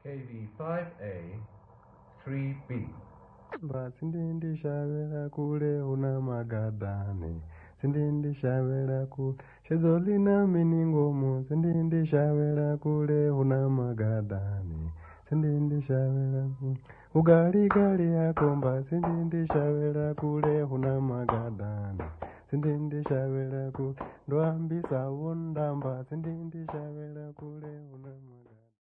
KV5A 3B. Sindindi shavela kule una magadane. Sindindi shavela kule shezolina miningomo. Sindindi shavela kule una magadane. Sindindi shavela kule ugali gali yakomba. Sindindi shavela kule una magadane. Sindindi shavela kule ndo ambisa